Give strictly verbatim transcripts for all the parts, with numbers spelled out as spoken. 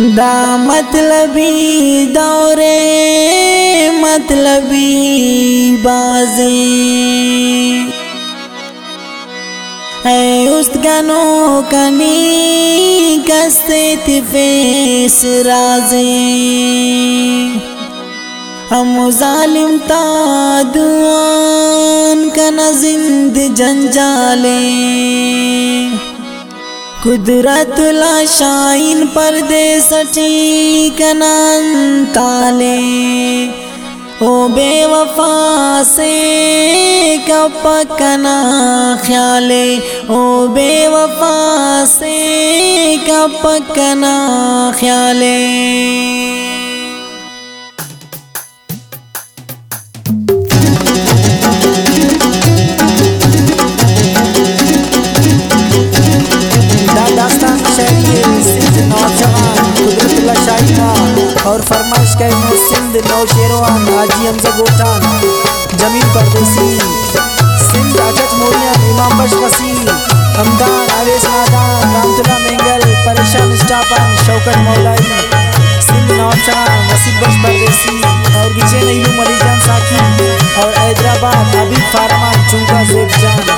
दा मतलबी दौरे मतलबी बाजी ऐ उस्तगनो कनी कस्ते तिफेस राजे हम जालिम ता दुआन कना जिंद जंजाले कुदरतुल्ला शाइन पर्दे सटी कनान ताले ओ बेवफा से कब कना ख्याले ओ बेवफा से कब कना ख्याले और फरमाइश का सिंध नौशेरवान हाजी हमजा गोठान जमीन परदेसी सिंध अचच मोरिया इमाम बश वसीम हमदान आवेश नादान रामतुल्ला मेंगल परेशान स्टापन शौकत मौलाई सिंध नौशेरवान वसीम बश परदेसी और गिचे नईम मलीजान साकी और हैदराबाद हबीब फारमान चुंका जेब जान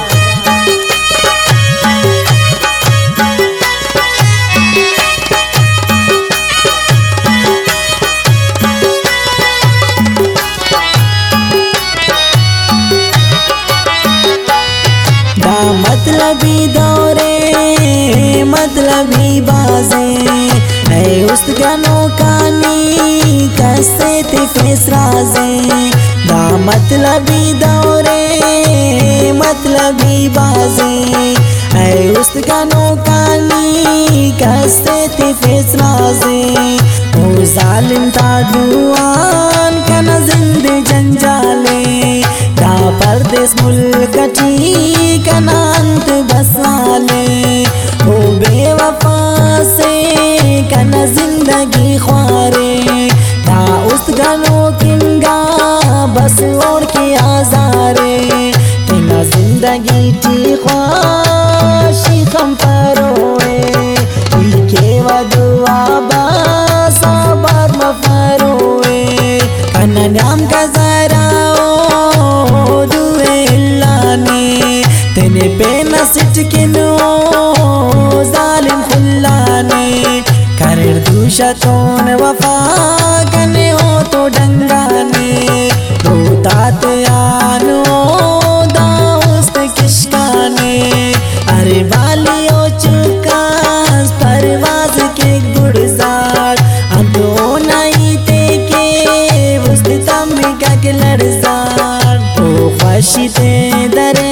मतलबी दौरे मतलबी बाजे है उस्तगनो कानी कस्ते तिफेस राजे दा मतलबी दौरे मतलबी बाजे है उस्तगनो कानी कस्ते तिफेस राजे ओ जालिम ता दुआन कना जिंद जंजाले दा परदेस मुल्कटी कनांत बसाले ओ बेवफा से कना जिंदगी ख्वारे दा उस्तगनो किंगा बस और के आजारे तेना जिंदगी टी ख्वाशी कम परोए के वदुआ बासाबर मफरोए कना नाम का जराओ दुए लाने तेने पे न सिटकिनो जालिम खुल्लाने कर दूशतोन वफा कने हो तो डंगाने रोतात आनो दाउस्त किशकाने अरे वाली ओ चुकास परवाज के गुड़जार अंतो नहीं ते के उस्त तम का के लड़जार तो ख्वाशी ते दरे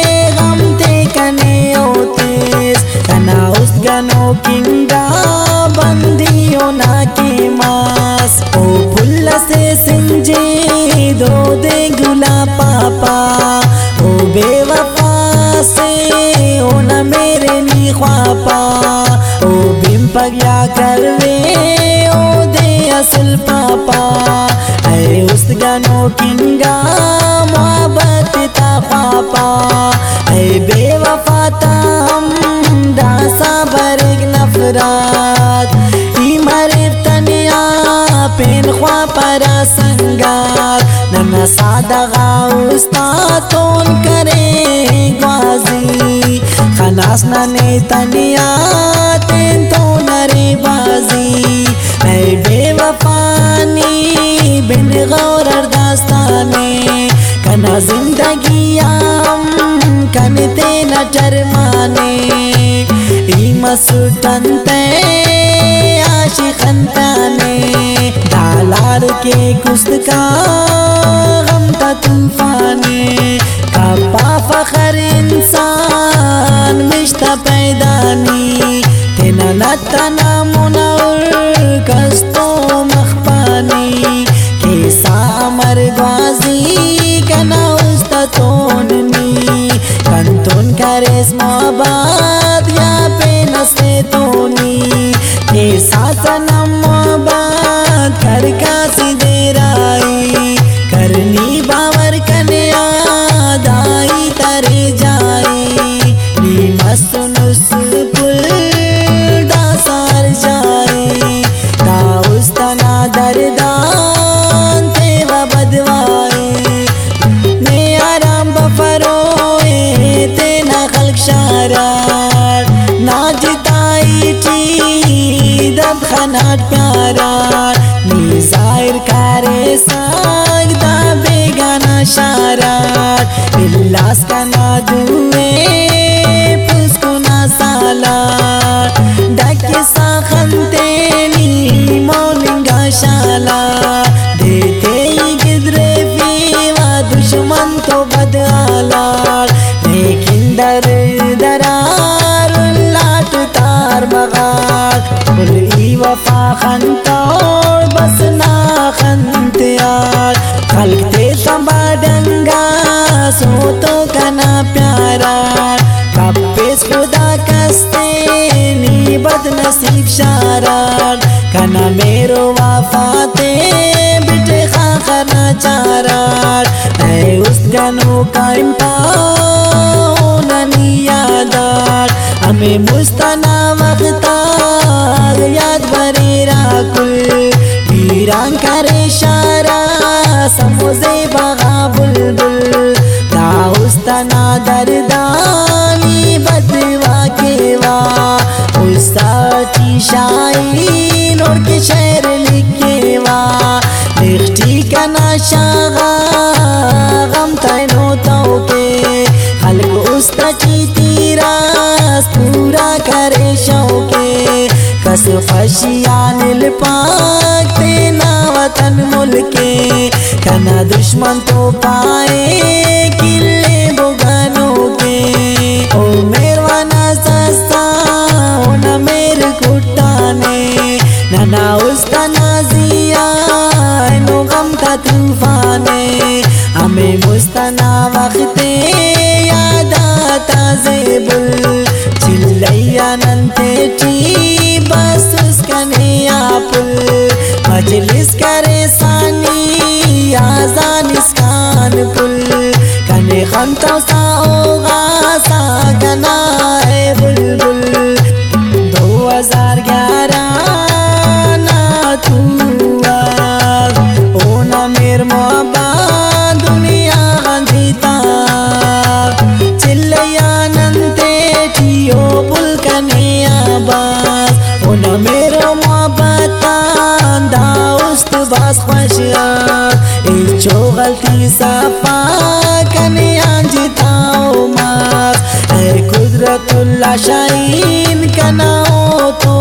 उस्तगनो किंगा बंदियों ना के मास ओ फुल से सिंजे दो दे गुला पापा ओ बेवफा से ओ न मेरे नी ख्वापा ओ बिम पगया करवे ओ दे असल पापा ऐ उस्तगनो किंगा मोहब्बत ता पापा ऐ बेवफा ताम दासा बरग नफरात ई मरे तनिया पेन ख्वा परा संगात नना सादा गाउस्ता तोन करे ग्वाजी खनास नने तनिया तेन तो नरे बाजी ऐ बेवफानी बिन गौर अरदास्ताने कना जिंदगी आम कनते न टरमाने मसुटनते आशिकंताने दालार के कुस्त का गम का तूफाने कब्बा फखर इंसान मिश्ता पैदानी तेना नतना मुनवर कस्तो मखपानी केसा मरगवाजी कना उस्ता तोननी कंतोन करेस मोहब्बत या पे नसे तोनी के साथ नमोबाद कर का सीधे राई करनी बावर कन्या दाई तरे जाई नी मस्त नुस पुल दासार जाई दरदान थे व बदवाए ने आराम बफरोए ते न खल्क शारार ना जिताई टी दब खनाट प्यारार नी जाहिर करे सागदा बेगाना शारार इल्लास का ना दुए पुस्को ना सालार डाके साखंतेनी मौलिंगा शाला देते ही गिदरे फीवा दुश्मन तो बदलार लेकिन दर दरार लाट तार मगार बुली वफा खंतौर बस ना खंतियार खलकते संबाडंगा सो तो कना प्यारार कब्बेस खुदा कस्ते नी बदनसीब शारार कना मेरो वफाते बिटे खाखना चारार ऐ उस गनो का इम्पाओ ननी यादार हमें मुस्तना वक्तार याद बरेरा कुल वीरान करे शारा समोजे बगा बुलबुल दाउस्तना दरदानी बदवा केवा उस्ताची शाइन और के शहर लिखेवा लिखती कना शागा गम तैनो तो के खल्क उस्ताची तीरास पूरा करे शौके कस खशियान पाक तेना वतन मुल्के कना दुश्मन तो पाए किले बुगानों के ओ मेरवाना सस्ता ओ न मेरे कुटाने नना उसका नाजिया नो गम का तूफाने हमें मुस्तना वक्ते याद आता ज़ेबुल चिल्लैया नंते टी बस उसका नया पुल मजलिस करे सानी आजान इसकान पुल कने खंतो सा ओगा सा कना है बुलबुल दो हजार ग्यारह ना तुआ ओ ना मेर मोहब्बत दुनिया गंधीता चिल्लैया नंते टियो पुल कने आबास ओ ना मेरो मोहब्बत दाउस्त बास ख्वाशिया इचो गलती साफा कने आंजिताओ माफ ऐ कुदरतुल्लाह शाइन कनाओ तो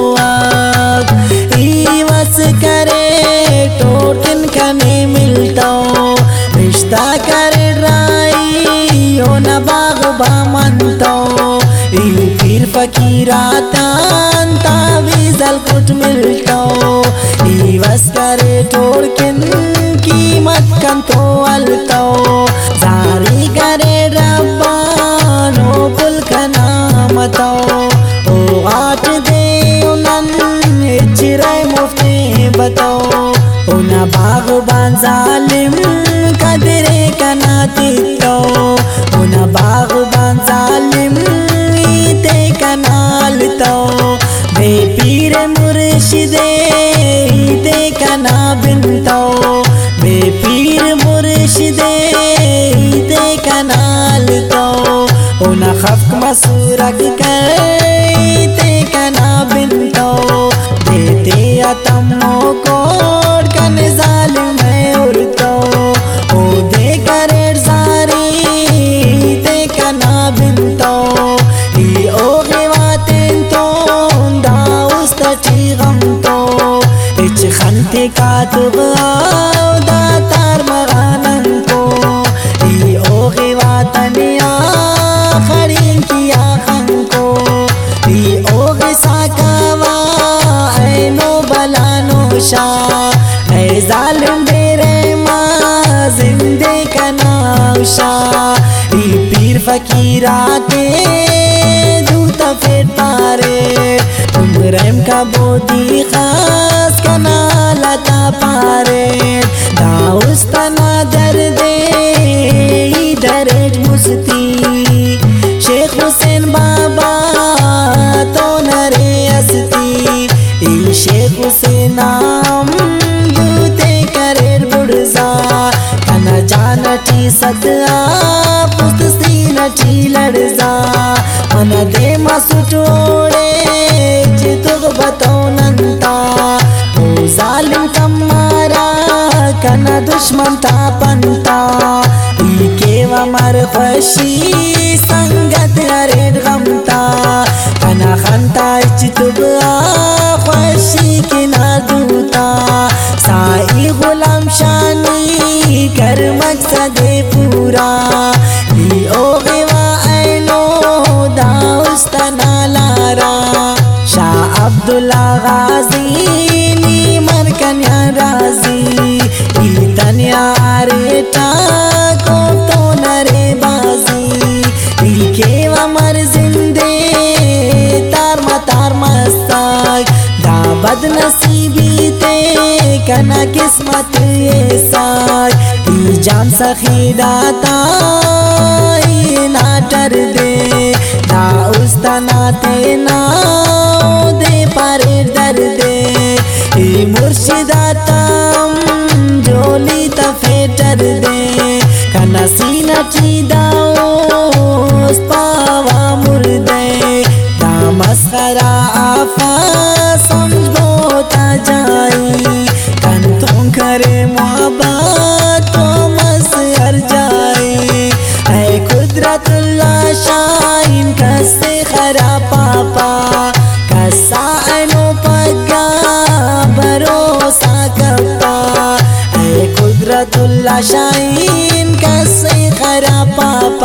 आप ईवस करे टोटन कने मिलताओ रिश्ता करे राई ओ न बाग बामनताओ ई पीर फकीरातान तावीज़ल कुट मिलताओ ईवस करे टोड़किन कीमत कन तो अलताओ जारी करे रब्बानो पुल का नाम ताओ ओ आठ दे उनन इचराय मुफ्ते बताओ उना बागबान जालिम कदरे कना तितो उना बागबान जालिम ईते कनाल तो बे पीर मुर्शिदे ईते कना बिनतो बे पीर मुर्शिदे ईते कनाल तो उना खफ्क मसूरक कर ईते कना बिनतो देते अतमो कोड कन जालिम है उड़तो ओ दे करे जारी ते कना बिनतो ई ओ गिवातें तो दाउस्ता ची गम तो इच खंते का तुगाव दातार मगानन को ई ओ गिवातनिया खड़ीन किया खन को ई ओ गिसा कावा ऐ नो बलानो शाह ऐ जालिम बेरे माँ जिंदे कनाउशा ई पीर फकीराते दूता फेट पारे उम्रम का बोदी खास कना लता पारे दाउस्तना दर्दे दरेज मुस्ती शेख हुसैन बाबा तो नरे अस्ती ई शेख हुसैन नाम सुटोड़े चितुग बतौनंता ओ जालिम कमारा कना दुश्मन था पंता ई केवा मर खुशी संगत अरे गमता कना खंता चितुग खुशी के ना दूता साई गुलाम शानी कर मकसद पूरा ई ओ गिवा ऐनो दाउस्तना लारा शाह अब्दुल्ला गाजी नी मरकन्या राजी ई तन्या रेटा को तो नरे बाजी ई केवा मर जिंदे तार मतार मस्ताक दा बदनसीबी ते कना किस्मत ये साक ई जान सखी दाता ई ना डर दे ना उस्तना ते ना दे पर दर दे ई मुर्शिदातम जोली तफेटर दे कना सीना चीदाओ पावा मुर्दे ना मस्खरा आफा समझोता जाई कन तुम करे मोहब्बत तो मसर जाई ऐ कुदरतुल्लाह शाइन कसे खरा पापा कसा अनो पगा भरोसा कपा ऐ कुदरतुल्लाह शाइन कसे खरा पापा